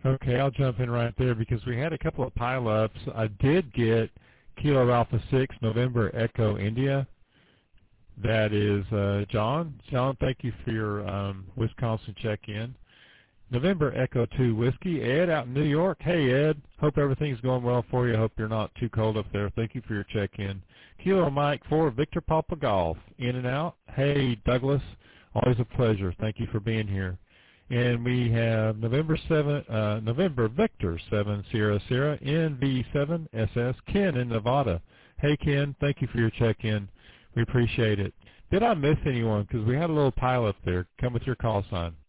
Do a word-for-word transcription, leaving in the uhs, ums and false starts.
Okay, I'll jump in right there because we had a couple of pile-ups. I did get Kilo Alpha six November Echo India. That is uh, John. John, thank you for your um, Wisconsin check-in. November Echo two Whiskey. Ed out in New York. Hey, Ed. Hope everything's going well for you. Hope you're not too cold up there. Thank you for your check-in. Kilo Mike four Victor Papa Golf. In and out. Hey, Douglas. Always a pleasure. Thank you for being here. And we have November seventh, uh, November Victor seven Sierra Sierra N V seven S S Ken in Nevada. Hey, Ken. Thank you for your check-in. We appreciate it. Did I miss anyone? Because we had a little pile up there. Come with your call sign.